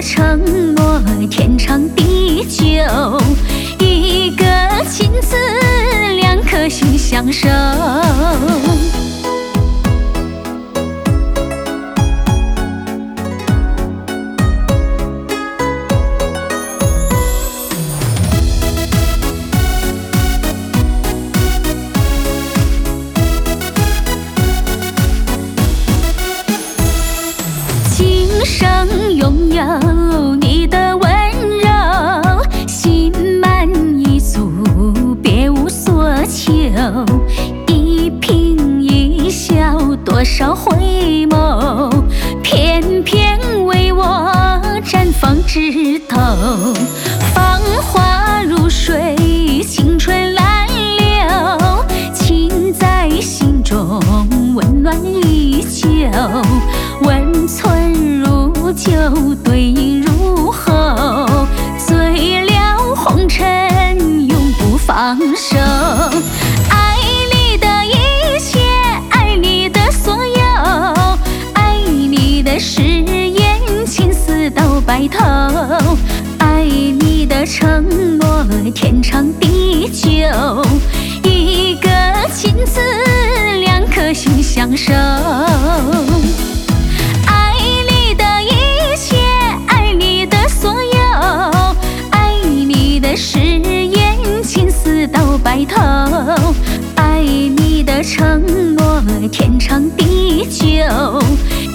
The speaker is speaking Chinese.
承诺天长地久，一个金子，两颗心相守。今生拥有你的温柔，心满意足，别无所求。一颦一笑，多少回眸，偏偏为我绽放枝头。芳华如水，青春难留，情在心中，温暖依旧。温存如酒，对饮如喉，醉了红尘，永不放手。爱你的一切，爱你的所有，爱你的誓言，情丝到白头。爱你的承诺，天长地久，一个金子，两颗心相守。爱你的一切，爱你的所有，爱你的誓言，情丝到白头。爱你的承诺，天长地久，